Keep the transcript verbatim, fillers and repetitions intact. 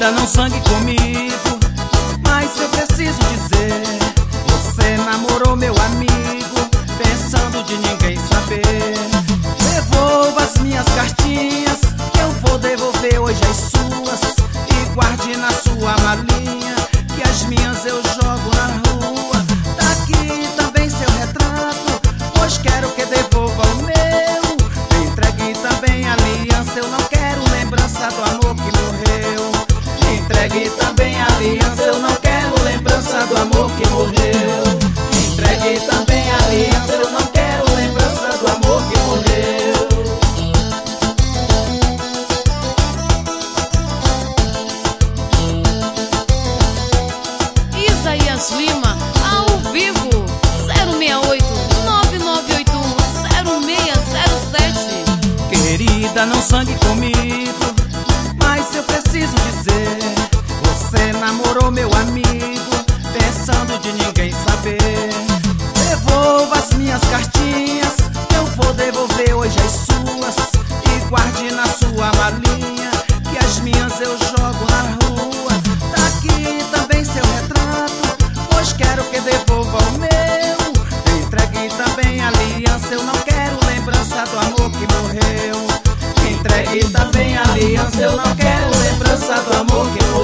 Querida, não sangue comigo, mas eu preciso dizer: você namorou meu amigo, pensando de ninguém saber. Devolva as minhas cartinhas, que eu vou devolver hoje as suas, e guarde na sua malinha, que as minhas eu jogo na rua. Tá aqui também seu retrato, pois quero que devolva o meu. Me entregue também a aliança, eu não quero lembrança do amor que morreu. Me entregue também a aliança, eu não quero lembrança do amor que morreu. Me entregue também a aliança, eu não quero lembrança do amor que morreu. Isaías Lima, ao vivo, zero seis oito, nove nove oito um, zero seis zero sete. Querida, não sangue comigo, mas eu preciso dizer: você namorou meu amigo, pensando de ninguém saber. Devolva as minhas cartinhas, eu vou devolver hoje as suas, e guarde na sua malinha, que as minhas eu jogo na rua. Tá aqui também seu retrato, pois quero que devolva o meu. Me entregue também a aliança, eu não quero lembrança do amor que morreu. Me entregue também a aliança, eu não quero lembrança do amor que morreu.